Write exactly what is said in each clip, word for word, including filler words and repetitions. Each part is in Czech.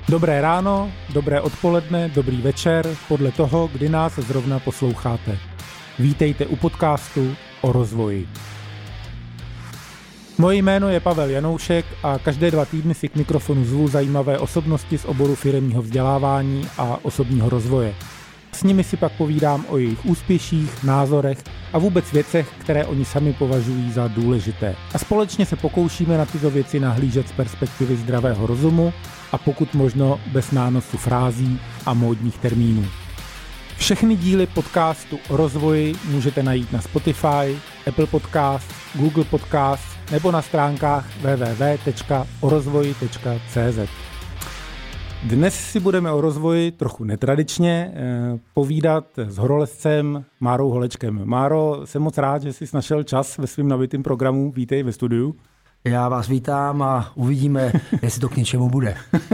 Dobré ráno, dobré odpoledne, dobrý večer, podle toho, kdy nás zrovna posloucháte. Vítejte u podcastu o rozvoji. Moje jméno je Pavel Janoušek a každé dva týdny si k mikrofonu zvu zajímavé osobnosti z oboru firemního vzdělávání a osobního rozvoje. S nimi si pak povídám o jejich úspěších, názorech a vůbec věcech, které oni sami považují za důležité. A společně se pokoušíme na tyto věci nahlížet z perspektivy zdravého rozumu a pokud možno bez nánosu frází a módních termínů. Všechny díly podcastu o rozvoji můžete najít na Spotify, Apple Podcast, Google Podcast nebo na stránkách w w w tečka o rozvoji tečka c z. Dnes si budeme o rozvoji trochu netradičně eh, povídat s horolezcem Márou Holečkem. Máro, jsem moc rád, že jsi našel čas ve svým nabitým programu. Vítej ve studiu. Já vás vítám a uvidíme, jestli to k něčemu bude.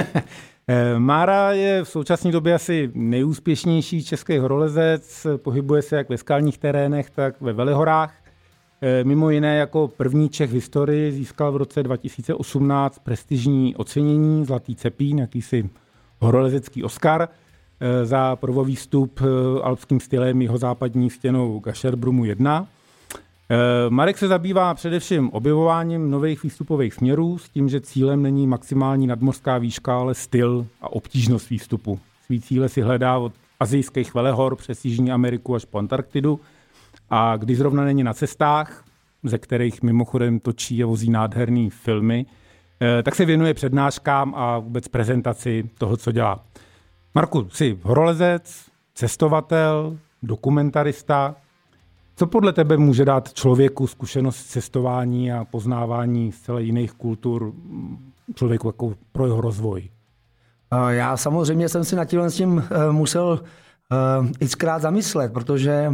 Mára je v současné době asi nejúspěšnější český horolezec, pohybuje se jak ve skalních terénech, tak ve velehorách. Mimo jiné jako první Čech v historii získal v roce dva tisíce osmnáct prestižní ocenění Zlatý cepín, jakýsi horolezecký Oscar, za provový vstup alpským stylem jihozápadní stěnou Gašerbrumu jedna. Marek se zabývá především objevováním nových výstupových směrů s tím, že cílem není maximální nadmořská výška, ale styl a obtížnost výstupu. Svý cíle si hledá od asijských velehor přes Jižní Ameriku až po Antarktidu a když zrovna není na cestách, ze kterých mimochodem točí a vozí nádherný filmy, tak se věnuje přednáškám a vůbec prezentaci toho, co dělá. Marku, jsi horolezec, cestovatel, dokumentarista. Co podle tebe může dát člověku zkušenost cestování a poznávání zcela jiných kultur člověku jako pro jeho rozvoj? Já samozřejmě jsem si nad tím, s tím musel xkrát zamyslet, protože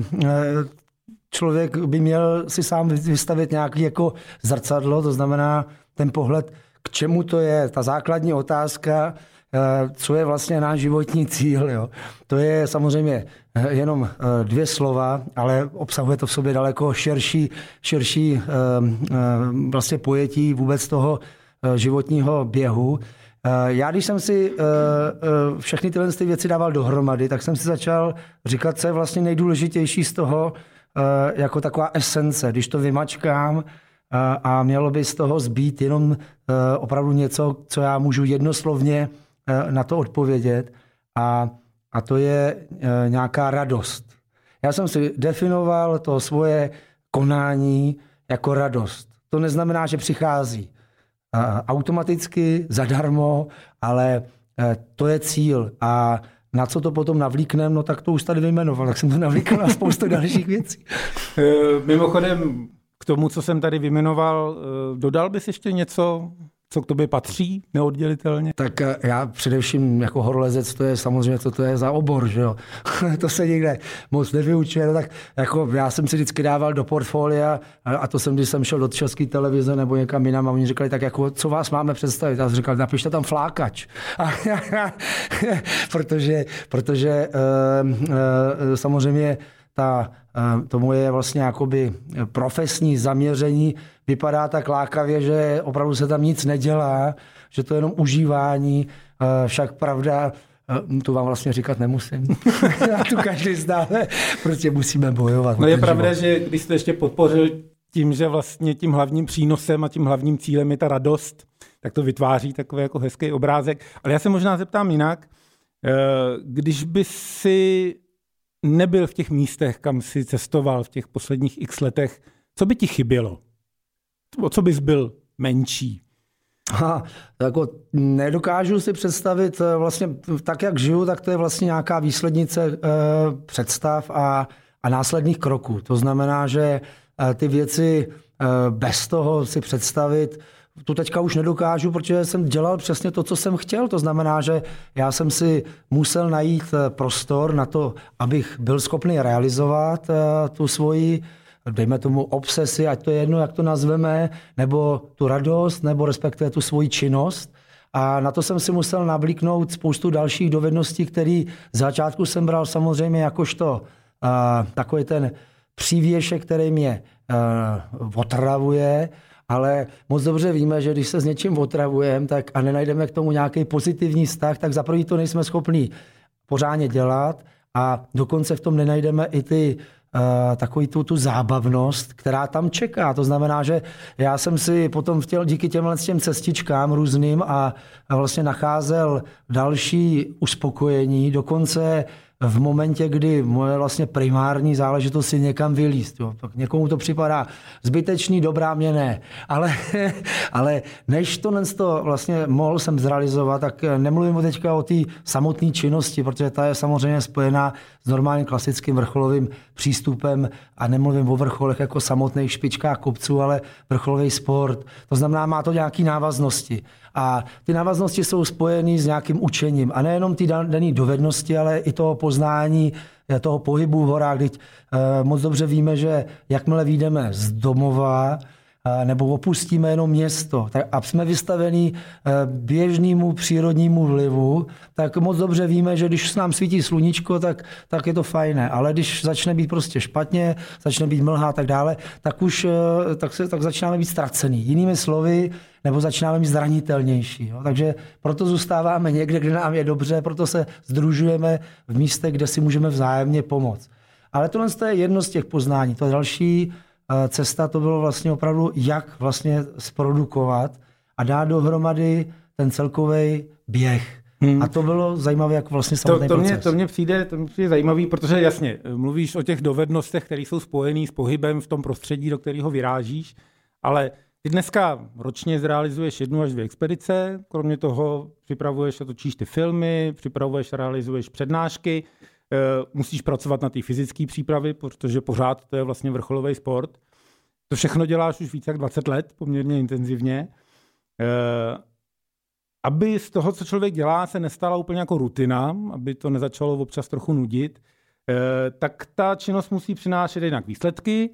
člověk by měl si sám vystavit nějaký jako zrcadlo, to znamená ten pohled, k čemu to je, ta základní otázka, co je vlastně náš životní cíl. Jo. To je samozřejmě jenom dvě slova, ale obsahuje to v sobě daleko širší, širší vlastně pojetí vůbec toho životního běhu. Já, když jsem si všechny tyhle věci dával dohromady, tak jsem si začal říkat, co je vlastně nejdůležitější z toho jako taková esence, když to vymačkám a mělo by z toho zbýt jenom opravdu něco, co já můžu jednoslovně na to odpovědět a, a to je e, nějaká radost. Já jsem si definoval to svoje konání jako radost. To neznamená, že přichází e, automaticky, zadarmo, ale e, to je cíl a na co to potom navlíknem, no tak to už tady vyjmenoval, tak jsem to navlíkl na spoustu dalších věcí. Mimochodem k tomu, co jsem tady vyjmenoval, dodal bys ještě něco, co k tobě patří neoddělitelně? Tak já především jako horolezec, to je samozřejmě, co to je za obor, že jo. To se nikde moc nevyučuje, no tak jako já jsem si vždycky dával do portfolia a to jsem, když jsem šel do České televize nebo někam jinam a oni říkali, tak jako, co vás máme představit? Já jsem říkal, napište tam flákač. A, protože protože uh, uh, samozřejmě ta, uh, to moje vlastně jakoby profesní zaměření vypadá tak lákavě, že opravdu se tam nic nedělá, že to je jenom užívání, však pravda, to vám vlastně říkat nemusím. A tu každý známe, prostě musíme bojovat. No je pravda, život. Že když jste ještě podpořil tím, že vlastně tím hlavním přínosem a tím hlavním cílem je ta radost, tak to vytváří takový jako hezký obrázek. Ale já se možná zeptám jinak, když by si nebyl v těch místech, kam si cestoval v těch posledních x letech, co by ti chybělo? O co bys byl menší? Ha, jako nedokážu si představit vlastně tak, jak žiju, tak to je vlastně nějaká výslednice e, představ a, a následných kroků. To znamená, že e, ty věci e, bez toho si představit, tu teďka už nedokážu, protože jsem dělal přesně to, co jsem chtěl. To znamená, že já jsem si musel najít prostor na to, abych byl schopný realizovat e, tu svoji dejme tomu obsesi, ať to je jedno, jak to nazveme, nebo tu radost, nebo respektive tu svoji činnost. A na to jsem si musel navlíknout spoustu dalších dovedností, které z začátku jsem bral samozřejmě jakožto uh, takový ten přívěšek, který mě uh, otravuje, ale moc dobře víme, že když se s něčím otravujeme tak a nenajdeme k tomu nějaký pozitivní vztah, tak za první to nejsme schopní pořádně dělat a dokonce v tom nenajdeme i ty Uh, takový tu, tu zábavnost, která tam čeká. To znamená, že já jsem si potom chtěl díky těmhle těm cestičkám různým a, a vlastně nacházel další uspokojení, dokonce v momentě, kdy moje vlastně primární záležitost je někam vylízt. Jo. Tak někomu to připadá zbytečný, dobrá, mě ne. Ale, ale než to, to vlastně mohl jsem zrealizovat, tak nemluvím teďka o té samotné činnosti, protože ta je samozřejmě spojená s normálním klasickým vrcholovým přístupem a nemluvím o vrcholech jako samotných špičkách kopců, ale vrcholový sport. To znamená, má to nějaké návaznosti. A ty návaznosti jsou spojené s nějakým učením. A nejenom ty dané dovednosti, ale i toho poznání, toho pohybu v horách. Když moc dobře víme, že jakmile vyjdeme z domova nebo opustíme jenom město tak a jsme vystavení běžnému přírodnímu vlivu, tak moc dobře víme, že když s nám svítí sluníčko, tak, tak je to fajné. Ale když začne být prostě špatně, začne být mlha a tak dále, tak už tak se, tak začínáme být ztracený. Jinými slovy, nebo začínáme být zranitelnější. Jo? Takže proto zůstáváme někde, kde nám je dobře, proto se sdružujeme v místech, kde si můžeme vzájemně pomoct. Ale tohle je jedno z těch poznání. To další cesta to bylo vlastně opravdu, jak vlastně zprodukovat a dát dohromady ten celkový běh. Hmm. A to bylo zajímavé, jak vlastně samotný to, to proces. Mě, to, mě přijde, to mě přijde zajímavý, protože jasně, mluvíš o těch dovednostech, které jsou spojené s pohybem v tom prostředí, do kterého vyrážíš, ale ty dneska ročně zrealizuješ jednu až dvě expedice, kromě toho připravuješ a točíš ty filmy, připravuješ a realizuješ přednášky, musíš pracovat na té fyzické přípravě, protože pořád to je vlastně vrcholový sport. To všechno děláš už více jak dvacet let, poměrně intenzivně. Aby z toho, co člověk dělá, se nestala úplně jako rutina, aby to nezačalo občas trochu nudit, tak ta činnost musí přinášet jinak výsledky,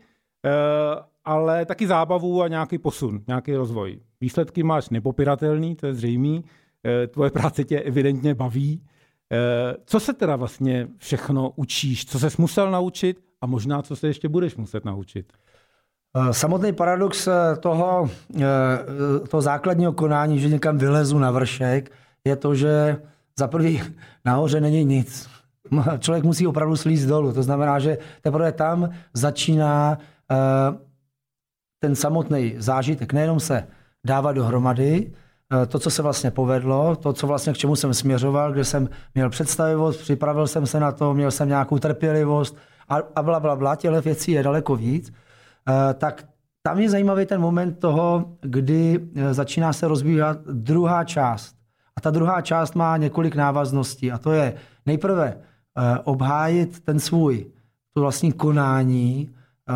ale taky zábavu a nějaký posun, nějaký rozvoj. Výsledky máš nepopiratelný, to je zřejmý, tvoje práce tě evidentně baví. Co se teda vlastně všechno učíš? Co ses musel naučit a možná co se ještě budeš muset naučit? Samotný paradox toho, toho základního konání, že někam vylezu na vršek, je to, že za prvý nahoře není nic. Člověk musí opravdu slízt dolů. To znamená, že teprve tam začíná ten samotný zážitek. Nejenom se dávat dohromady, to, co se vlastně povedlo, to, co vlastně k čemu jsem směřoval, kde jsem měl představivost, připravil jsem se na to, měl jsem nějakou trpělivost a, a bla, bla, bla, těchto věcí je daleko víc, tak tam je zajímavý ten moment toho, kdy začíná se rozvíjet druhá část. A ta druhá část má několik návazností a to je nejprve obhájit ten svůj, to vlastní konání,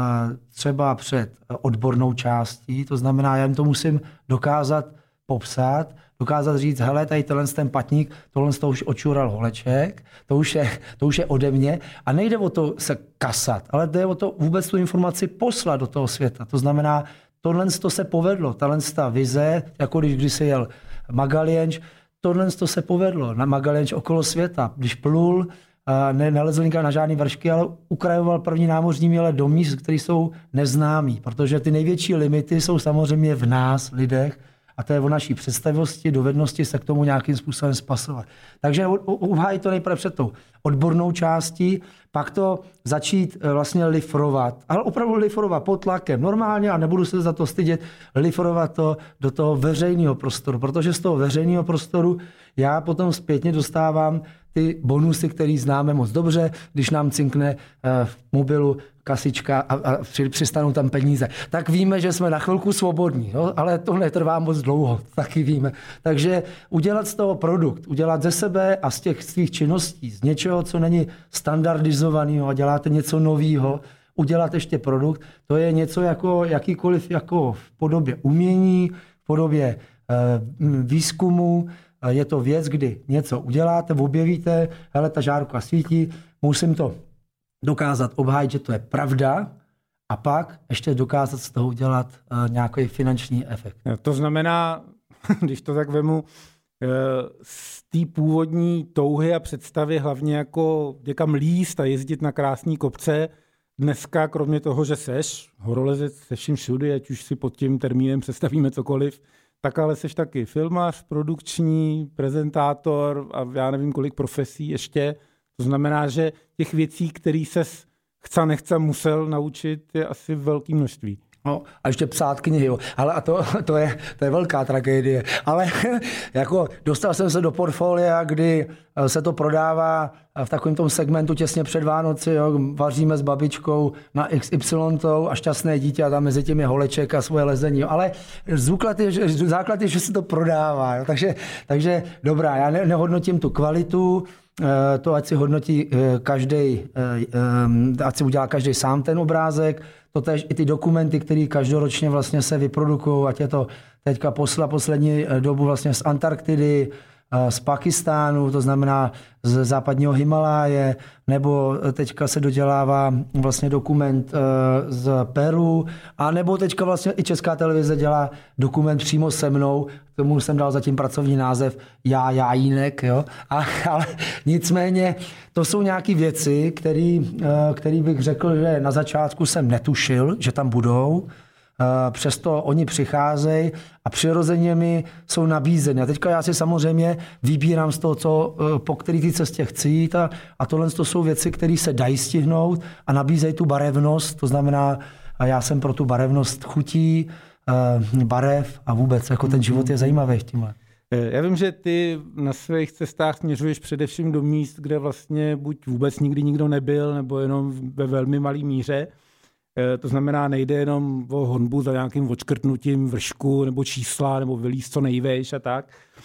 třeba před odbornou částí, to znamená, já jim to musím dokázat popsat, dokázat říct, hele, tady tenhle ten patník, tohle to už očural holeček, to už, je, to už je ode mě a nejde o to se kasat, ale jde o to vůbec tu informaci poslat do toho světa. To znamená, tohle to se povedlo, tahle ta vize, jako když, když se jel Magalienč, tohle to se povedlo na Magalienč okolo světa, když plul, ne, nelezl nikam na žádný vršky, ale ukrajoval první námořní míle do míst, které jsou neznámý, protože ty největší limity jsou samozřejmě v nás, lidech, a to je o naší představivosti, dovednosti se k tomu nějakým způsobem spasovat. Takže uhájit to nejprve před tou odbornou částí, pak to začít vlastně lifrovat, ale opravdu lifrovat pod tlakem, normálně, a nebudu se za to stydět, lifrovat to do toho veřejného prostoru, protože z toho veřejného prostoru já potom zpětně dostávám ty bonusy, které známe moc dobře, když nám cinkne v mobilu kasička a, a přistanou tam peníze. Tak víme, že jsme na chvilku svobodní, no? Ale to netrvá moc dlouho, taky víme. Takže udělat z toho produkt, udělat ze sebe a z těch svých činností, z něčeho, co není standardizovaného a děláte něco nového, udělat ještě produkt, to je něco jako jakýkoliv jako v podobě umění, v podobě e, výzkumu. Je to věc, kdy něco uděláte, objevíte, hele, ta žárka svítí, musím to dokázat obhájit, že to je pravda a pak ještě dokázat z toho udělat uh, nějaký finanční efekt. To znamená, když to tak vemu, z té původní touhy a představy hlavně jako někam líst a jezdit na krásné kopce, dneska, kromě toho, že seš horolezec se vším všudy, ať už si pod tím termínem představíme cokoliv, tak ale seš taky filmař, produkční, prezentátor a já nevím, kolik profesí ještě. To znamená, že těch věcí, které ses chce nechce musel naučit, je asi velké množství. No, a ještě psát knihy, jo. Ale a to, to, je, to je velká tragédie. Ale jako dostal jsem se do portfolia, kdy se to prodává v takovém tom segmentu těsně před Vánoci, jo. Vaříme s babičkou na iks ypsilon a šťastné dítě a tam mezi tím je holeček a svoje lezení. Jo. Ale základ je, základ je, že se to prodává. Jo. Takže, takže dobrá, já ne, nehodnotím tu kvalitu, to ať si hodnotí každý, ať si udělá každý sám ten obrázek, totéž i ty dokumenty, které každoročně vlastně se vyprodukují, ať je to teďka posla poslední dobu vlastně z Antarktidy, z Pakistánu, to znamená z západního Himaláje, nebo teďka se dodělává vlastně dokument z Peru, a nebo teďka vlastně i Česká televize dělá dokument přímo se mnou, tomu jsem dal zatím pracovní název Já, Jájínek, jo. A, ale nicméně to jsou nějaké věci, které bych řekl, že na začátku jsem netušil, že tam budou. Přesto oni přicházejí a přirozeně mi jsou nabízeny. A teďka já si samozřejmě vybírám z toho, co, po který ty cestě chci jít, a, a tohle to jsou věci, které se dají stihnout a nabízejí tu barevnost. To znamená, já jsem pro tu barevnost chutí, barev a vůbec, jako ten život je zajímavý v tímhle. Já vím, že ty na svých cestách směřuješ především do míst, kde vlastně buď vůbec nikdy nikdo nebyl, nebo jenom ve velmi malé míře. To znamená, nejde jenom o honbu za nějakým odškrtnutím vršku nebo čísla, nebo vylíz co nejvejš a tak.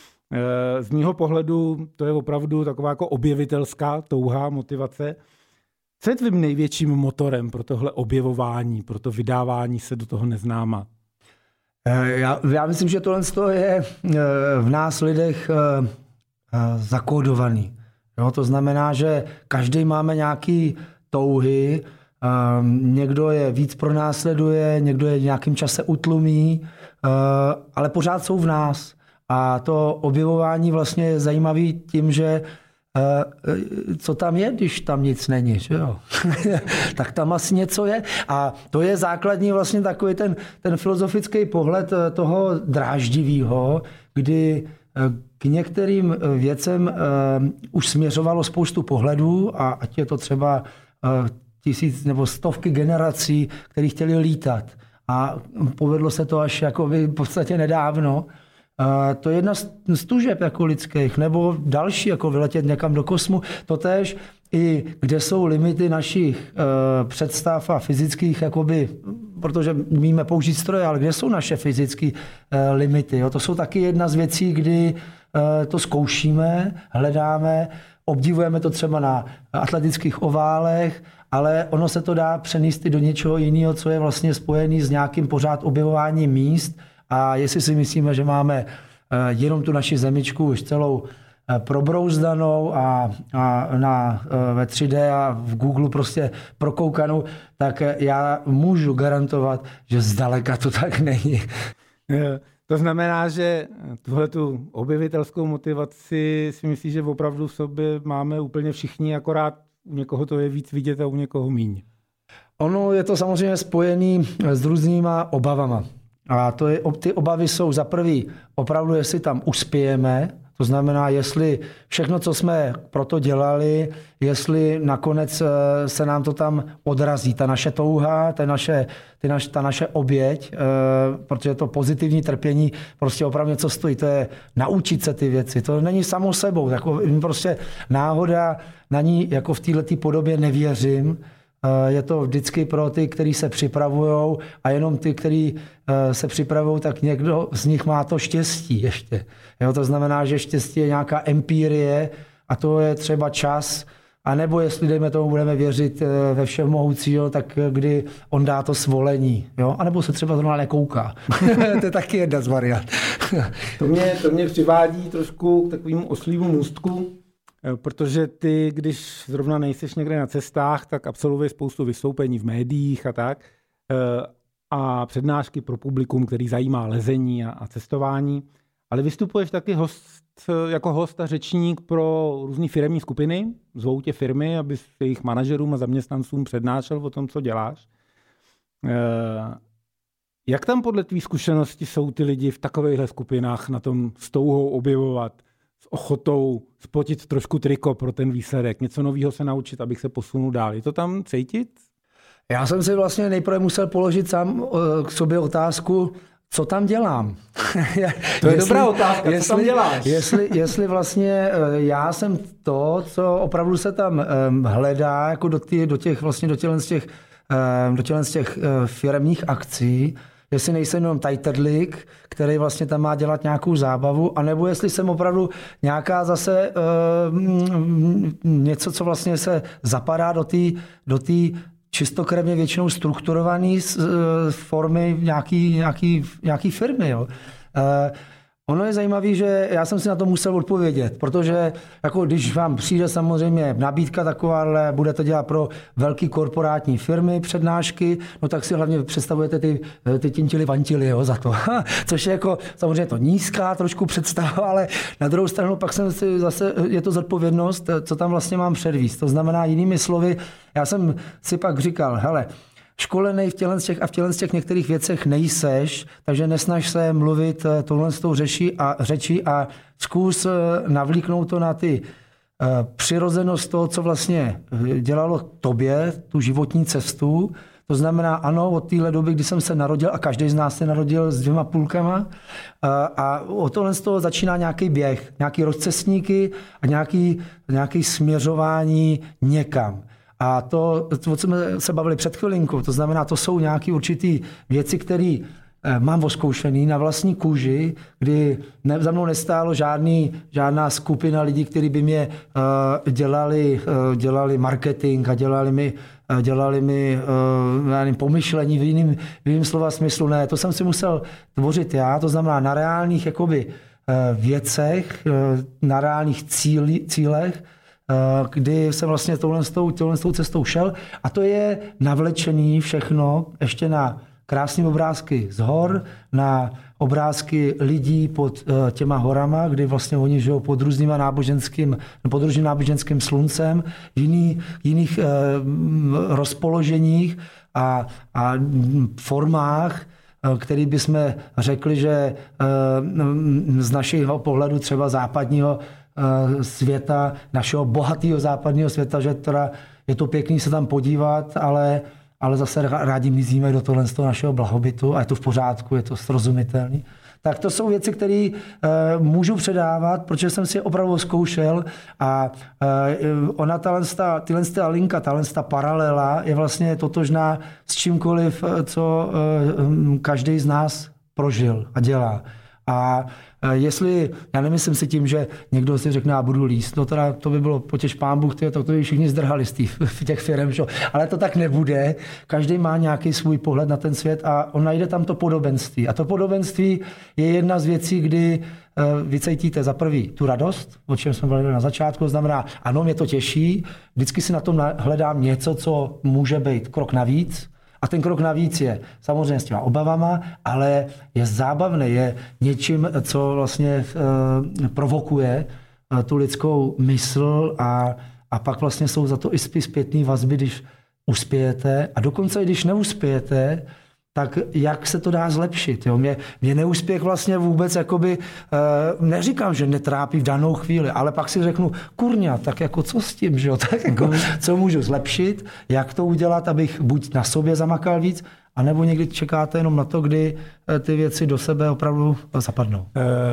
Z mýho pohledu to je opravdu taková jako objevitelská touha, motivace. Co je tvým největším motorem pro tohle objevování, pro to vydávání se do toho neznáma? Já, já myslím, že tohle je v nás lidech zakódovaný. Jo, to znamená, že každý máme nějaký touhy, někdo je víc pronásleduje, někdo je v nějakém čase utlumí, ale pořád jsou v nás. A to objevování vlastně je zajímavý tím, že co tam je, když tam nic není, že jo? Tak tam asi něco je. A to je základní vlastně takový ten, ten filozofický pohled toho dráždivého, kdy k některým věcem už směřovalo spoustu pohledů, a ať je to třeba tisíc nebo stovky generací, který chtěli lítat. A povedlo se to až jako v podstatě nedávno. Uh, to je jedna z tužeb jako lidských, nebo další, jako vyletět někam do kosmu. Totéž i kde jsou limity našich uh, představ a fyzických, jakoby, protože umíme použít stroje, ale kde jsou naše fyzické uh, limity. Jo? To jsou taky jedna z věcí, kdy uh, to zkoušíme, hledáme, obdivujeme to třeba na atletických oválech, ale ono se to dá přenést i do něčeho jiného, co je vlastně spojený s nějakým pořád objevováním míst. A jestli si myslíme, že máme jenom tu naši zemičku už celou probrouzdanou a, a na, ve tři dé a v Google prostě prokoukanou, tak já můžu garantovat, že zdaleka to tak není. To znamená, že tuhletu objevitelskou motivaci si myslíš, že opravdu v sobě máme úplně všichni, akorát u někoho to je víc vidět a u někoho míň. Ono je to samozřejmě spojený s různýma obavama. A to je, ty obavy jsou za prvý opravdu, jestli tam uspějeme, to znamená, jestli všechno, co jsme proto dělali, jestli nakonec se nám to tam odrazí, ta naše touha, ta naše, ty naš, ta naše oběť, protože to pozitivní trpění prostě opravdu něco stojí, to je naučit se ty věci, to není samo sebou, jako prostě náhoda, na ní jako v této podobě nevěřím. Je to vždycky pro ty, kteří se připravují, a jenom ty, kteří se připravují, tak někdo z nich má to štěstí ještě. Jo, to znamená, že štěstí je nějaká empírie a to je třeba čas, a nebo jestli, dejme tomu, budeme věřit ve všemohoucího, tak kdy on dá to svolení. Jo? A nebo se třeba zrovna nekouká. To je taky jedna z variant. to, mě, to mě přivádí trošku k takovému oslímu můstku, protože ty, když zrovna nejseš někde na cestách, tak absolvuješ spoustu vystoupení v médiích a tak. A přednášky pro publikum, který zajímá lezení a cestování. ale vystupuješ taky host, jako host a řečník pro různé firemní skupiny. Zvou tě firmy, aby jejich manažerům a zaměstnancům přednášel o tom, co děláš. Jak tam podle tvý zkušenosti jsou ty lidi v takovýchhle skupinách na tom s touhou objevovat, s ochotou spotit trošku triko pro ten výsledek, něco nového se naučit, abych se posunul dál? Je to tam cítit? Já jsem si vlastně nejprve musel položit sám k sobě otázku, co tam dělám. To je jestli, dobrá otázka, jestli, co tam děláš? jestli, jestli vlastně já jsem to, co opravdu se tam hledá jako do, tý, do těch, vlastně do těchto z těch, do těchto z těch firemních akcí, jestli nejsem jenom tajtrdlík, který vlastně tam má dělat nějakou zábavu, anebo jestli jsem opravdu nějaká zase uh, něco, co vlastně se zapadá do té do té čistokrevně většinou strukturované uh, formy nějaký, nějaký, nějaký firmy. Jo. Uh, Ono je zajímavé, že já jsem si na to musel odpovědět, protože jako když vám přijde samozřejmě nabídka taková, ale budete dělat pro velké korporátní firmy přednášky, no tak si hlavně představujete ty, ty tintily vantily, jo, za to. Což je jako samozřejmě to nízká trošku představa, ale na druhou stranu pak jsem si zase, je to zodpovědnost, co tam vlastně mám předvíst. To znamená jinými slovy, já jsem si pak říkal, hele, školenej v těchto těch a v těchto těch některých věcech nejseš, takže nesnaž se mluvit tohle s tou řeší a, řečí a zkus navlíknout to na ty uh, přirozenost toho, co vlastně dělalo tobě, tu životní cestu. To znamená, ano, od téhle doby, kdy jsem se narodil, a každý z nás se narodil s dvěma půlkama, uh, a od tohle z toho začíná nějaký běh, nějaký rozcestníky a nějaký, nějaký směřování někam. A to, co jsme se bavili před chvilinkou, to znamená, to jsou nějaké určité věci, které mám oskoušený na vlastní kůži, kdy ne, za mnou nestálo žádný, žádná skupina lidí, kteří by mě uh, dělali, uh, dělali marketing a dělali mi, uh, dělali mi uh, nevím, pomyšlení v jiným, v jiným slova smyslu. Ne, to jsem si musel tvořit já, to znamená na reálných jakoby, uh, věcech, uh, na reálných cíli, cílech, kdy jsem vlastně touhle, touhle cestou šel. A to je navlečený všechno ještě na krásné obrázky z hor, na obrázky lidí pod těma horama, kdy vlastně oni žijou pod různýma náboženským, pod různým náboženským sluncem, jiný, jiných eh, rozpoloženích a, a formách, který bychom řekli, že eh, z našeho pohledu třeba západního světa, našeho bohatého západního světa, že teda je to pěkný se tam podívat, ale, ale zase rádi mizíme do tohle z toho našeho blahobytu a je to v pořádku, je to srozumitelný. Tak to jsou věci, které uh, můžu předávat, protože jsem si je opravdu zkoušel a uh, ona, talensta, talensta linka, talensta paralela je vlastně totožná s čímkoliv, co uh, každý z nás prožil a dělá. A jestli, já nemyslím si tím, že někdo si řekne, já budu líst, no teda to by bylo potěž pán Bůh, to, to by všichni zdrhali z těch firem, že? Ale to tak nebude. Každý má nějaký svůj pohled na ten svět a on najde tam to podobenství. A to podobenství je jedna z věcí, kdy vy cítíte za prvý tu radost, o čem jsme mluvili na začátku, to znamená, ano, mě to těší, vždycky si na tom hledám něco, co může být krok navíc. A ten krok navíc je samozřejmě s těma obavama, ale je zábavný, je něčím, co vlastně uh, provokuje uh, tu lidskou mysl a, a pak vlastně jsou za to i zpětné vazby, když uspějete a dokonce i když neuspějete, tak jak se to dá zlepšit. Jo? Mě, mě neúspěch vlastně vůbec, jakoby, uh, neříkám, že netrápí v danou chvíli, ale pak si řeknu, kurňa, tak jako co s tím, že jo? Tak jako, co můžu zlepšit, jak to udělat, abych buď na sobě zamakal víc, anebo někdy čekáte jenom na to, kdy ty věci do sebe opravdu zapadnou.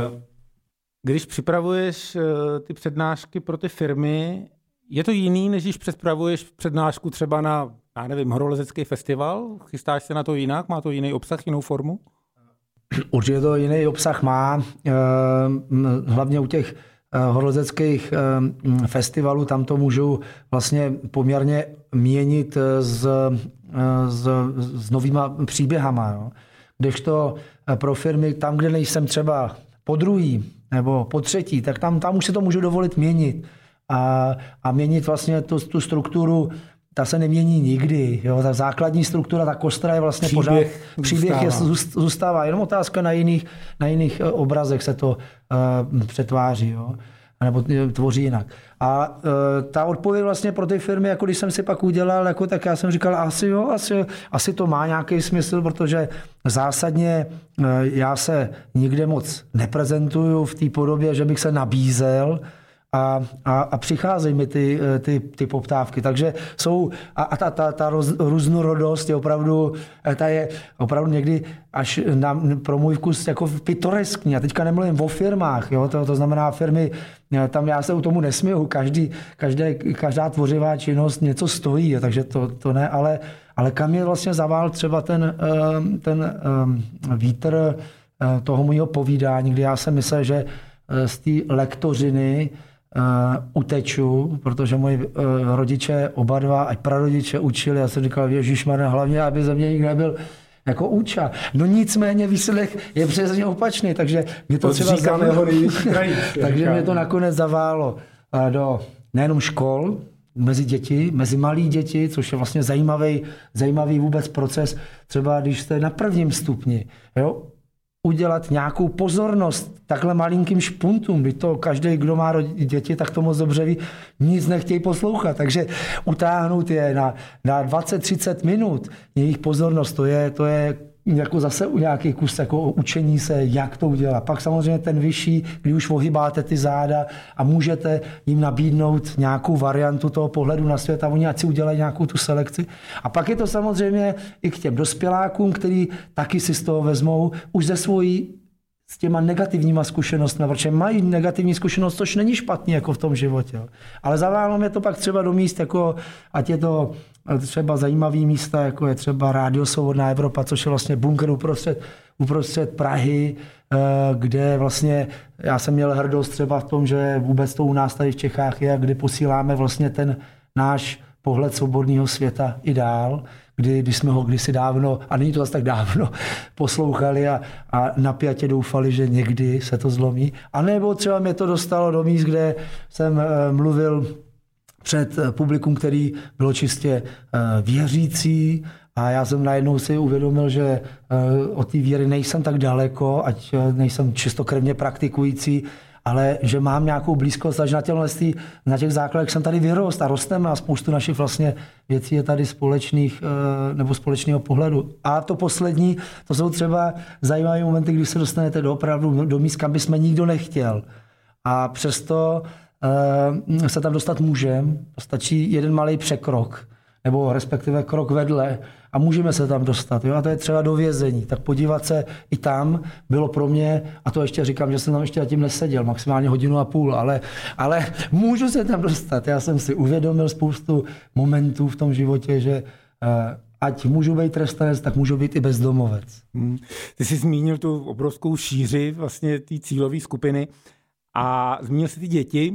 Když připravuješ ty přednášky pro ty firmy, je to jiný, než když připravuješ přednášku třeba na, já nevím, horolezecký festival? Chystáš se na to jinak? Má to jiný obsah, jinou formu? Určitě to jiný obsah má. Hlavně u těch horolezeckých festivalů, tam to můžu vlastně poměrně měnit s, s, s novýma příběhama. Jo. Kdežto pro firmy, tam, kde nejsem třeba po druhý nebo po třetí, tak tam, tam už se to můžu dovolit měnit. A, a měnit vlastně tu, tu strukturu ta se nemění nikdy. Jo? Ta základní struktura, ta kostra je vlastně příběh pořád, příběh je, zůstává. Jenom otázka na jiných, na jiných obrazech se to uh, přetváří. Jo? Nebo tvoří jinak. A uh, ta odpověď vlastně pro ty firmy, jako když jsem si pak udělal, jako, tak já jsem říkal, asi jo, asi, asi to má nějaký smysl, protože zásadně uh, já se nikde moc neprezentuju v té podobě, že bych se nabízel, A, a, a přicházejí mi ty, ty, ty poptávky. Takže jsou, a, a ta, ta, ta roz, různorodost je opravdu, ta je opravdu někdy až na, pro můj vkus jako pitoreskní. A teďka nemluvím o firmách, jo? To, to znamená firmy, tam já se u tomu nesměju, každý, každé, každá tvořivá činnost něco stojí, jo? Takže to, to ne, ale, ale kam je vlastně zavál třeba ten, ten vítr toho mého povídání, kdy já jsem myslel, že z té lektořiny Uh, uteču, protože moji uh, rodiče oba dva, a prarodiče učili, já jsem říkal, ježišmarja, hlavně, aby ze mě nikdy nebyl jako úča. No nicméně výsledek je přesně opačný, takže mě to, to třeba zavalo, takže mě to nakonec zaválo uh, do nejenom škol, mezi děti, mezi malí děti, což je vlastně zajímavý, zajímavý vůbec proces, třeba když jste na prvním stupni, jo, udělat nějakou pozornost takhle malinkým špuntům, kdy to každý, kdo má děti, tak to moc dobře ví, nic nechtějí poslouchat. Takže utáhnout je na, na dvacet třicet minut, jejich pozornost, to je, to je jako zase nějaký kus jako učení se, jak to udělat. Pak samozřejmě ten vyšší, kdy už ohybáte ty záda a můžete jim nabídnout nějakou variantu toho pohledu na svět a oni ať si udělají nějakou tu selekci. A pak je to samozřejmě i k těm dospělákům, který taky si z toho vezmou už ze svojí s těma negativníma zkušenostmi, protože mají negativní zkušenost, což není špatný jako v tom životě. Ale zaválo mě to pak třeba do míst, jako, ať je to třeba zajímavý místa, jako je třeba Rádio Svobodná Evropa, což je vlastně bunkr uprostřed, uprostřed Prahy, kde vlastně já jsem měl hrdost třeba v tom, že vůbec to u nás tady v Čechách je, kdy posíláme vlastně ten náš pohled svobodného světa i dál, kdy, když jsme ho kdysi dávno, a není to zase tak dávno, poslouchali a, a napjatě doufali, že někdy se to zlomí. A nebo třeba mě to dostalo do míst, kde jsem uh, mluvil před publikum, který bylo čistě uh, věřící, a já jsem najednou si uvědomil, že uh, od té víry nejsem tak daleko, ať uh, nejsem čistokrevně praktikující, ale že mám nějakou blízkost, až na, těmhlestý, na těch základech jsem tady vyrost a rosteme a spoustu našich vlastně věcí je tady společných nebo společného pohledu. A to poslední, to jsou třeba zajímavé momenty, kdy se dostanete do opravdu do míst, kam bychom nikdo nechtěl. A přesto se tam dostat můžeme, stačí jeden malý překrok, nebo respektive krok vedle a můžeme se tam dostat. Jo? A to je třeba do vězení. Tak podívat se i tam bylo pro mě, a to ještě říkám, že jsem tam ještě zatím neseděl, maximálně hodinu a půl, ale, ale můžu se tam dostat. Já jsem si uvědomil spoustu momentů v tom životě, že ať můžu být trestanec, tak můžu být i bezdomovec. Hmm. Ty jsi zmínil tu obrovskou šíři vlastně té cílové skupiny a zmínil jsi ty děti.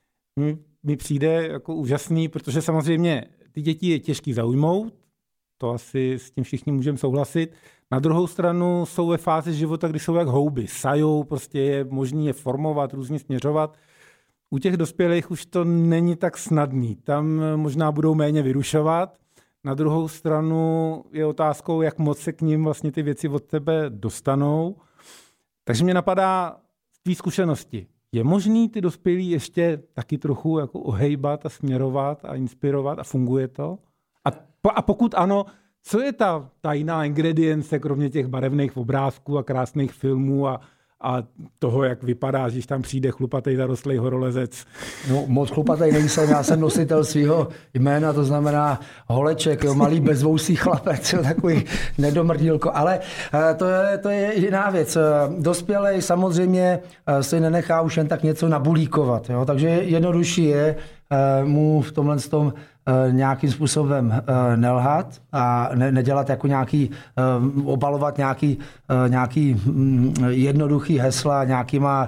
Mi přijde jako úžasný, protože samozřejmě ty děti je těžký zaujmout, to asi s tím všichni můžeme souhlasit. Na druhou stranu jsou ve fázi života, kdy jsou jak houby, sajou, prostě je možný je formovat, různě směřovat. U těch dospělých už to není tak snadný, tam možná budou méně vyrušovat. Na druhou stranu je otázkou, jak moc se k ním vlastně ty věci od tebe dostanou. Takže mě napadá z tvý zkušenosti. Je možný ty dospělí ještě taky trochu jako ohejbat a směrovat a inspirovat a funguje to? A, a pokud ano, co je ta tajná ingredience, kromě těch barevných obrázků a krásných filmů a, a toho, jak vypadá, když tam přijde chlupatej zarostlej horolezec? No, moc chlupatej nejsem, já jsem nositel svého jména, to znamená Holeček, jo, malý bezvousý chlapec, jo, takový nedomrdílko, ale to je, to je jiná věc. Dospělej samozřejmě si nenechá už jen tak něco nabulíkovat, jo, takže jednodušší je mu v tomhle tom nějakým způsobem nelhat a ne, nedělat jako nějaký, obalovat nějaký, nějaký jednoduchý hesla nějakýma,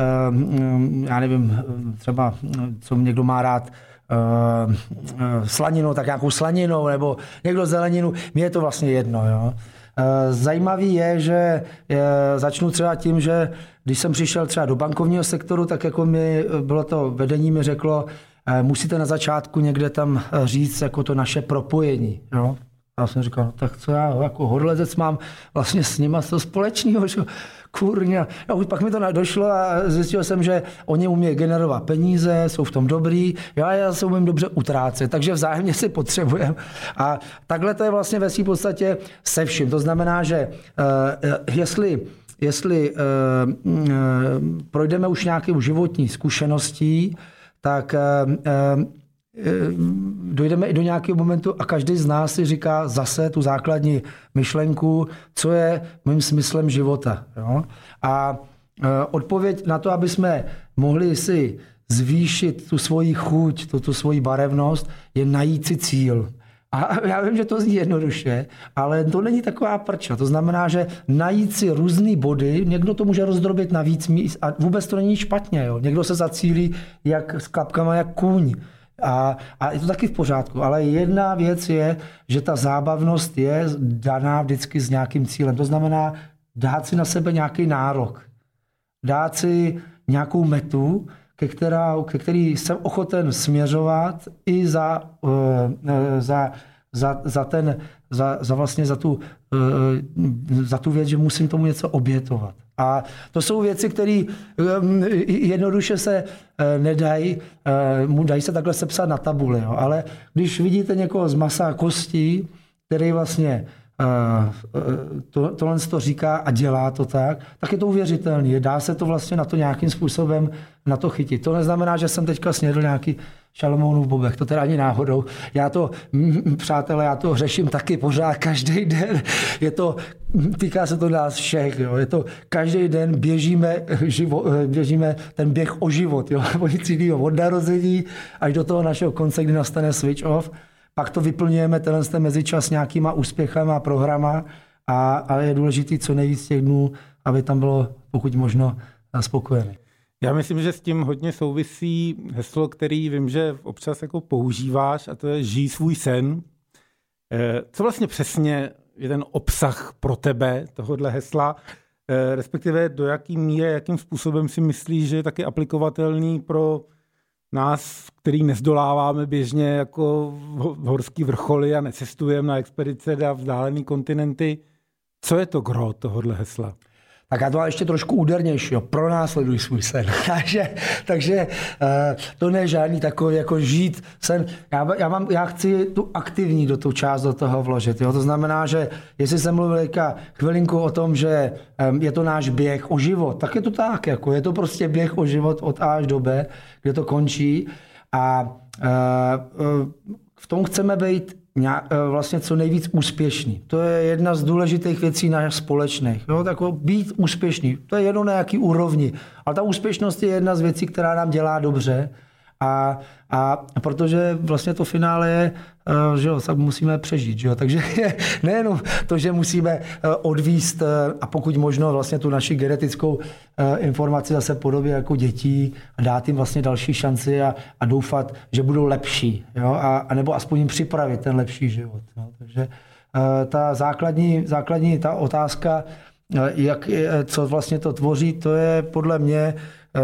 já nevím, třeba co někdo má rád, slaninu, tak nějakou slaninou, nebo někdo zeleninu, mně je to vlastně jedno. Jo. Zajímavý je, že začnu třeba tím, že když jsem přišel třeba do bankovního sektoru, tak jako mi bylo to vedení mi řeklo, musíte na začátku někde tam říct jako to naše propojení. Jo? Já jsem říkal, no, tak co já jako horolezec mám vlastně s nima to společného, že kurňa. A už pak mi to došlo a zjistil jsem, že oni umějí generovat peníze, jsou v tom dobrý, já, já se umím dobře utrácet, takže vzájemně si potřebujeme. A takhle to je vlastně ve své podstatě se vším. To znamená, že uh, jestli Jestli uh, uh, projdeme už nějakou životní zkušeností, tak uh, uh, dojdeme i do nějakého momentu a každý z nás si říká zase tu základní myšlenku, co je mým smyslem života. Jo? A uh, odpověď na to, aby jsme mohli si zvýšit tu svoji chuť, tu, tu svoji barevnost, je najít si cíl. A já vím, že to zní jednoduše, ale to není taková prča. To znamená, že najít si různý body, někdo to může rozdrobit na víc míst a vůbec to není špatně. Jo. Někdo se zacílí jak s klapkama, jak kůň. A, a je to taky v pořádku. Ale jedna věc je, že ta zábavnost je daná vždycky s nějakým cílem. To znamená dát si na sebe nějaký nárok. Dát si nějakou metu, ke, která, ke který jsem ochoten směřovat i za, uh, za, za, za, ten, za, za, vlastně za, tu, uh, za tu věc, že musím tomu něco obětovat. A to jsou věci, které um, jednoduše se uh, nedají, uh, dají se takhle sepsat na tabuli. Jo. Ale když vidíte někoho z masa a kostí, který vlastně To, tohle to říká a dělá to tak, tak je to uvěřitelný. Dá se to vlastně na to nějakým způsobem na to chytit. To neznamená, že jsem teďka snědl nějaký Šalamounův bobek, to teda ani náhodou. Já to, přátelé, já to řeším taky pořád každý den. Je to, týká se to nás všech. Jo. Je to každý den běžíme, živo, běžíme ten běh o život. Jo. O nic jiného, od narození až do toho našeho konce, kdy nastane switch off. Pak to vyplňujeme tenhle ten mezičas nějakýma úspěchama a programa a, a je důležitý co nejvíc těch dnů, aby tam bylo pokud možno spokojené. Já myslím, že s tím hodně souvisí heslo, který vím, že občas jako používáš, a to je žij svůj sen. Co vlastně přesně je ten obsah pro tebe tohohle hesla, respektive do jaký míry, jakým způsobem si myslíš, že je taky aplikovatelný pro nás, který nezdoláváme běžně jako horský vrcholy a necestujeme na expedice na vzdálený kontinenty. Co je to gro tohohle hesla? Tak já to mám ještě trošku údernější. Pronásleduj svůj sen. takže takže uh, to ne žádný takový jako žít sen. Já, já, mám, já chci tu aktivní do tu část do toho vložit. Jo? To znamená, že jestli jsem mluvil chvilinku o tom, že um, je to náš běh o život, tak je to tak. Jako, je to prostě běh o život od A až do B, kde to končí. A uh, uh, v tom chceme být vlastně co nejvíc úspěšný. To je jedna z důležitých věcí náš společných. Jo? Tako být úspěšný. To je jedno na jaký úrovni. Ale ta úspěšnost je jedna z věcí, která nám dělá dobře. A, a protože vlastně to finále je, že jo, tak musíme přežít. Že jo? Takže nejenom to, že musíme odvíst a pokud možno vlastně tu naši genetickou informaci zase podobě jako dětí a dát jim vlastně další šanci a, a doufat, že budou lepší. Jo? A, a nebo aspoň jim připravit ten lepší život. Jo? Takže ta základní, základní ta otázka, jak, co vlastně to tvoří, to je podle mě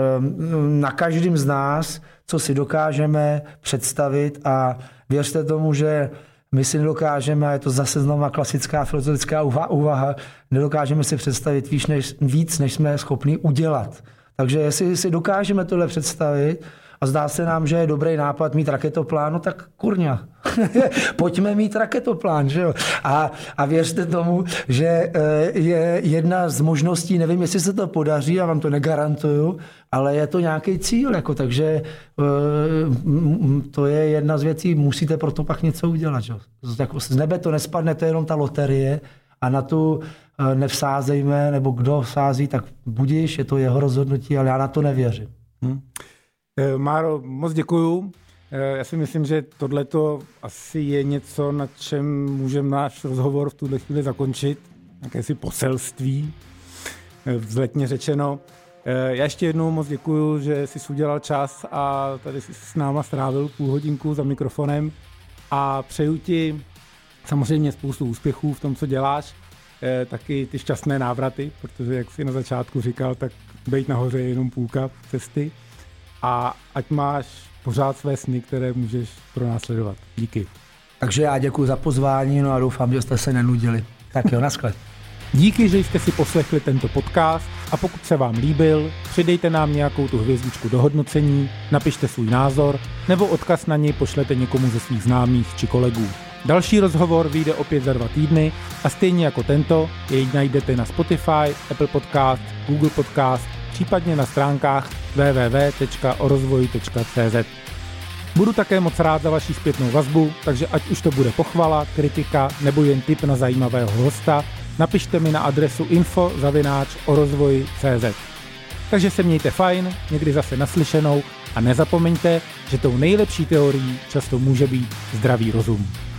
na každém z nás, co si dokážeme představit a věřte tomu, že my si nedokážeme, a je to zase znovu klasická filozofická úvaha, nedokážeme si představit víc než, víc, než jsme schopni udělat. Takže jestli si dokážeme tohle představit a zdá se nám, že je dobrý nápad mít raketoplán, no tak kurňa, pojďme mít raketoplán. Že jo? A, a věřte tomu, že je jedna z možností, nevím, jestli se to podaří, já vám to negarantuju, ale je to nějaký cíl, jako, takže to je jedna z věcí, musíte pro to pak něco udělat. Že? Z nebe to nespadne, to je jenom ta loterie a na tu nevsázejme, nebo kdo vsází, tak budiš, je to jeho rozhodnutí, ale já na to nevěřím. Hmm. Máro, moc děkuju. Já si myslím, že tohleto asi je něco, na čem můžeme náš rozhovor v tuhle chvíli zakončit. Jakési poselství, vzletně řečeno. Já ještě jednou moc děkuju, že jsi udělal čas a tady jsi s náma strávil půl hodinku za mikrofonem a přeju ti samozřejmě spoustu úspěchů v tom, co děláš, taky ty šťastné návraty, protože jak jsi na začátku říkal, tak být nahoře je jenom půlka cesty. A ať máš pořád své sny, které můžeš pronásledovat. Díky. Takže já děkuji za pozvání, no a doufám, že jste se nenudili. Tak jo, naschle. Díky, že jste si poslechli tento podcast a pokud se vám líbil, přidejte nám nějakou tu hvězdičku do hodnocení, napište svůj názor nebo odkaz na něj pošlete někomu ze svých známých či kolegů. Další rozhovor vyjde opět za dva týdny a stejně jako tento jej najdete na Spotify, Apple Podcast, Google Podcast, případně na stránkách w w w tečka o rozvoji tečka c z. Budu také moc rád za vaši zpětnou vazbu, takže ať už to bude pochvala, kritika nebo jen tip na zajímavého hosta, napište mi na adresu info zavináč o rozvoji tečka c z. Takže se mějte fajn, někdy zase naslyšenou a nezapomeňte, že tou nejlepší teorií často může být zdravý rozum.